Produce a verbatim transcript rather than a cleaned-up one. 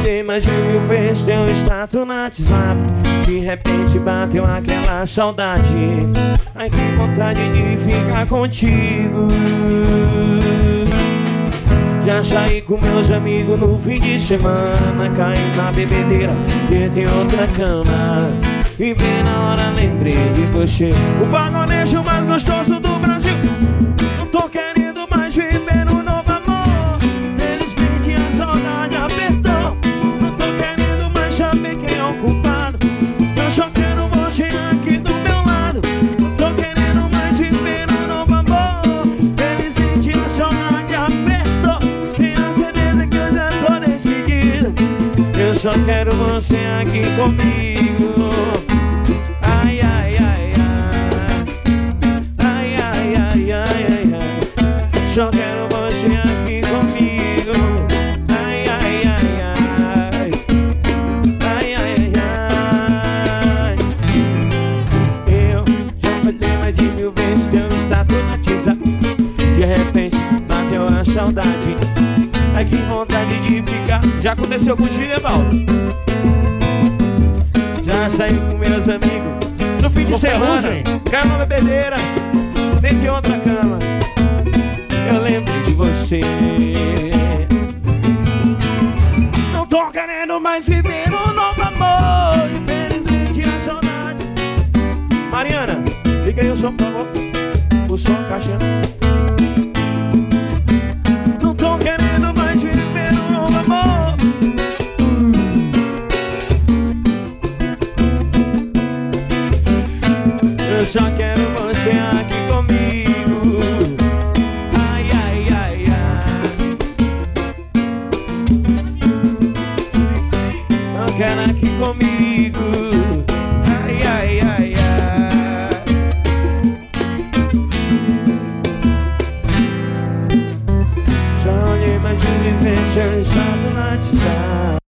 olhei mais de mil vezes teu status no WhatsApp. De repente bateu aquela saudade. Ai, que vontade de ficar contigo. Já saí com meus amigos no fim de semana. Caí na bebedeira, deitei em outra cama. E bem na hora lembrei de você, o pagonejo mais gostoso do Brasil. Não tô querendo mais viver um novo amor. Felizmente a saudade apertou. Não tô querendo mais saber quem é o culpado. Eu só quero você aqui do meu lado. Não tô querendo mais viver um novo amor. Felizmente a saudade apertou. Tenho certeza que eu já tô decidido. Eu só quero você aqui comigo. Ai, ai, ai, ai. Ai, ai, ai, ai, ai, ai. Só quero você aqui comigo. Ai, ai, ai, ai. Ai, ai, ai. Eu já falei mais de mil vezes teu status no WhatsApp. De repente bateu a saudade. Ai, que vontade de ficar. Já aconteceu contigo, Evaldo? Já saí com meus amigos no fim de semana, caiu na bebedeira, dentro de outra cama. Eu lembro de você. Não tô querendo mais viver um novo amor. Infelizmente a saudade. Mariana, liga aí o som, por favor. O som caixando. Não tô querendo mais viver um novo amor. Eu só quero você aqui comigo. Ai, ai, ai, ai. Eu quero aqui comigo. Ai, ai, ai, ai. Só olhei mais de viver seu estado no WhatsApp.